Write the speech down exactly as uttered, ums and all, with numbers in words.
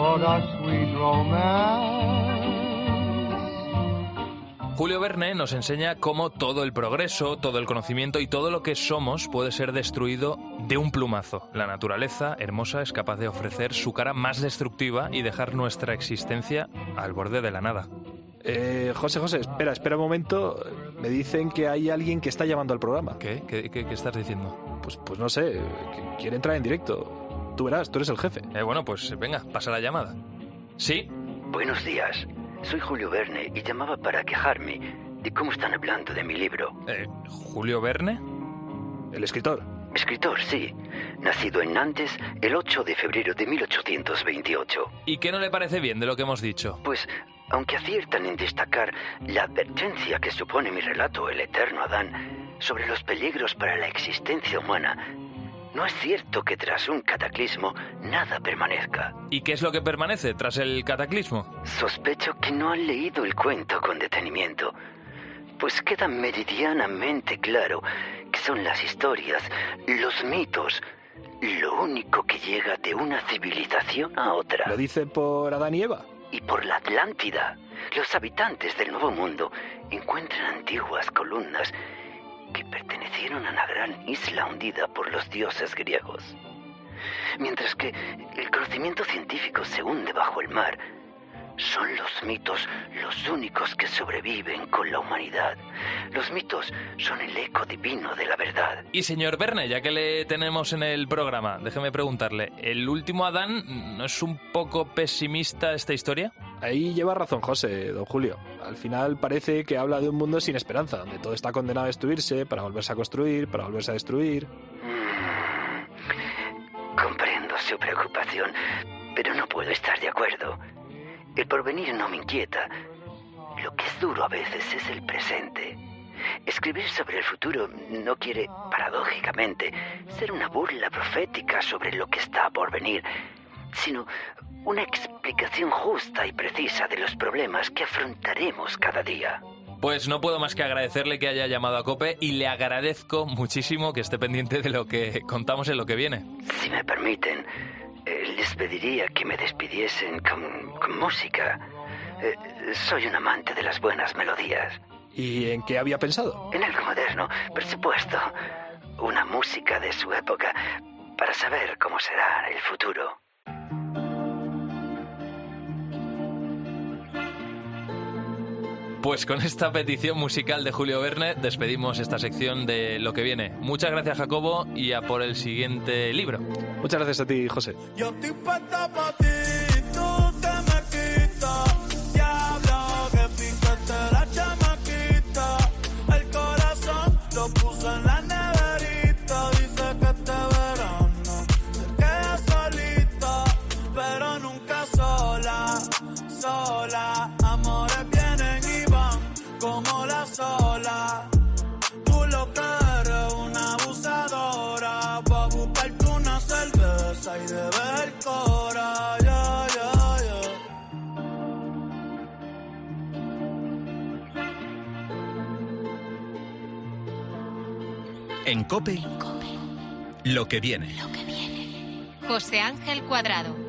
toda sweet romance. Julio Verne nos enseña cómo todo el progreso, todo el conocimiento y todo lo que somos puede ser destruido de un plumazo. La naturaleza, hermosa, es capaz de ofrecer su cara más destructiva y dejar nuestra existencia al borde de la nada. Eh, José, José, espera, espera un momento. Me dicen que hay alguien que está llamando al programa. ¿Qué? ¿Qué, qué, qué estás diciendo? Pues, pues no sé, que quiere entrar en directo. Tú verás, tú eres el jefe. Eh, bueno, pues venga, pasa la llamada. ¿Sí? Buenos días. Soy Julio Verne y llamaba para quejarme de cómo están hablando de mi libro. Eh, ¿Julio Verne? El escritor. Escritor, sí. Nacido en Nantes el ocho de febrero de mil ochocientos veintiocho. ¿Y qué no le parece bien de lo que hemos dicho? Pues, aunque aciertan en destacar la advertencia que supone mi relato, El eterno Adán, sobre los peligros para la existencia humana, no es cierto que tras un cataclismo nada permanezca. ¿Y qué es lo que permanece tras el cataclismo? Sospecho que no han leído el cuento con detenimiento, pues queda meridianamente claro que son las historias, los mitos, lo único que llega de una civilización a otra. ¿Lo dice por Adán y Eva? Y por la Atlántida. Los habitantes del Nuevo Mundo encuentran antiguas columnas que pertenecieron a una gran isla hundida por los dioses griegos. Mientras que el conocimiento científico se hunde bajo el mar, son los mitos los únicos que sobreviven con la humanidad. Los mitos son el eco divino de la verdad. Y señor Verne, ya que le tenemos en el programa, déjeme preguntarle, ¿el último Adán no es un poco pesimista esta historia? Ahí lleva razón José, don Julio. Al final parece que habla de un mundo sin esperanza, donde todo está condenado a destruirse, para volverse a construir, para volverse a destruir. Mm, comprendo su preocupación, pero no puedo estar de acuerdo. El porvenir no me inquieta. Lo que es duro a veces es el presente. Escribir sobre el futuro no quiere, paradójicamente, ser una burla profética sobre lo que está por venir, sino una explicación justa y precisa de los problemas que afrontaremos cada día. Pues no puedo más que agradecerle que haya llamado a COPE y le agradezco muchísimo que esté pendiente de lo que contamos en lo que viene. Si me permiten, eh, les pediría que me despidiesen con, con música. Eh, soy un amante de las buenas melodías. ¿Y en qué había pensado? En algo moderno, por supuesto. Una música de su época para saber cómo será el futuro. Pues con esta petición musical de Julio Verne despedimos esta sección de Lo que viene. Muchas gracias, Jacobo, y a por el siguiente libro. Muchas gracias a ti, José. Yo estoy puesta pa' ti, tú te me quitas. Diablo, que picaste la chamaquita. El corazón lo puso en la neverita. Dice que este verano se queda solita, pero nunca sola, sola. Amores vienen y van como la sola. Tú lo que eres una abusadora, pa' buscarte una cerveza y de ver cora, yeah, yeah, yeah. En COPE, lo que viene. Lo que viene. José Ángel Cuadrado.